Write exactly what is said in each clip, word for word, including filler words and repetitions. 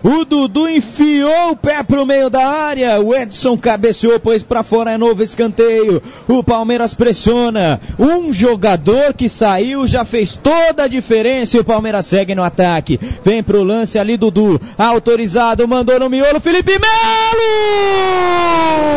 O Dudu enfiou o pé pro meio da área. O Edson cabeceou, pôs pra fora, é novo escanteio. O Palmeiras pressiona. Um jogador que saiu já fez toda a diferença e o Palmeiras segue no ataque. Vem pro lance ali, Dudu. Autorizado, mandou no miolo, Felipe Melo!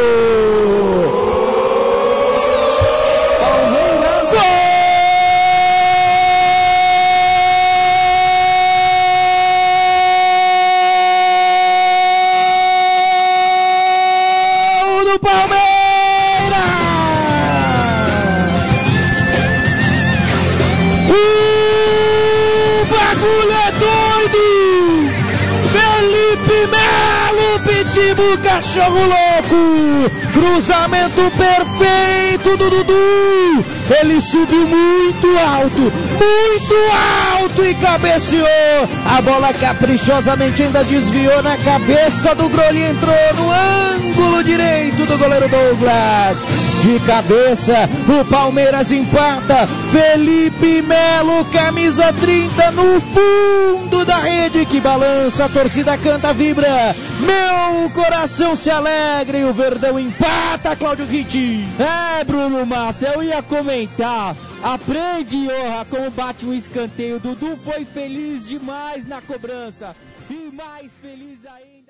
O cachorro louco, cruzamento perfeito do Dudu, ele subiu muito alto, muito alto e cabeceou, a bola caprichosamente ainda desviou na cabeça do Groli, entrou no ângulo direito do goleiro Douglas. De cabeça, o Palmeiras empata. Felipe Melo, camisa trinta, no fundo da rede, que balança, a torcida canta, vibra. Meu coração se alegra e o Verdão empata, Cláudio Ritti. É, Bruno Massa, eu ia comentar. Aprende, honra, como bate um escanteio. Dudu foi feliz demais na cobrança. E mais feliz ainda.